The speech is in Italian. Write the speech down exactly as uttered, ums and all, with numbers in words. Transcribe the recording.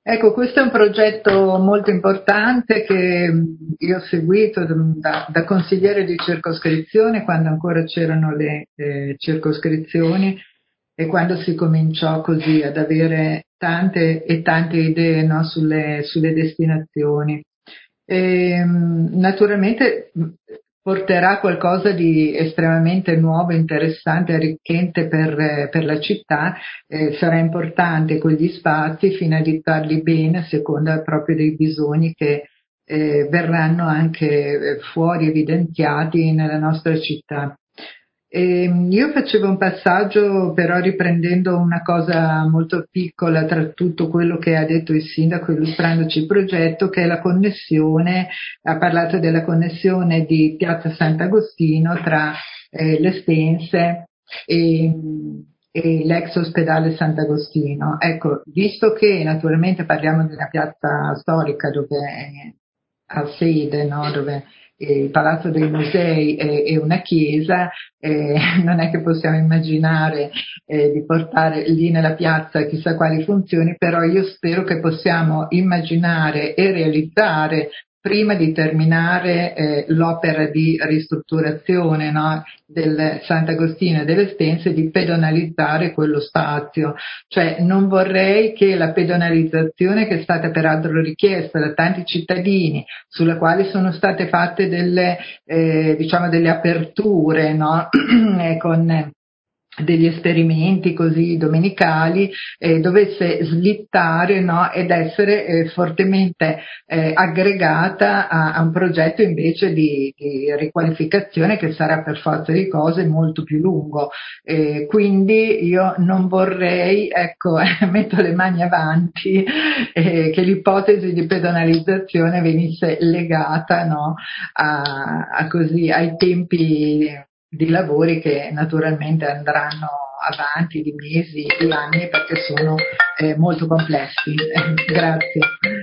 Ecco, questo è un progetto molto importante che mh, io ho seguito da, da consigliere di circoscrizione quando ancora c'erano le eh, circoscrizioni e quando si cominciò così ad avere tante e tante idee, no, sulle, sulle destinazioni. E, mh, naturalmente mh, porterà qualcosa di estremamente nuovo, interessante, arricchente per, eh, per la città. Eh, sarà importante quegli spazi finalizzarli bene a seconda proprio dei bisogni che eh, verranno anche eh, fuori evidenziati nella nostra città. E io facevo un passaggio però riprendendo una cosa molto piccola tra tutto quello che ha detto il sindaco illustrandoci il progetto, che è la connessione. Ha parlato della connessione di Piazza Sant'Agostino tra eh, l'Estense e, e l'ex ospedale Sant'Agostino. Ecco, visto che naturalmente parliamo di una piazza storica dove è, ha sede, no? Dove il Palazzo dei Musei è, è una chiesa, eh, non è che possiamo immaginare eh, di portare lì nella piazza chissà quali funzioni, però io spero che possiamo immaginare e realizzare prima di terminare eh, l'opera di ristrutturazione, no, del Sant'Agostino e delle Stense, di pedonalizzare quello spazio. Cioè non vorrei che la pedonalizzazione, che è stata peraltro richiesta da tanti cittadini, sulla quale sono state fatte delle, eh, diciamo delle aperture, no? con degli esperimenti così domenicali, eh, dovesse slittare, no? Ed essere eh, fortemente eh, aggregata a, a un progetto invece di, di riqualificazione che sarà per forza di cose molto più lungo. Eh, quindi io non vorrei, ecco, metto le mani avanti, eh, che l'ipotesi di pedonalizzazione venisse legata, no? a, a così, ai tempi di lavori che naturalmente andranno avanti di mesi, di anni, perché sono eh, molto complessi. Eh, grazie.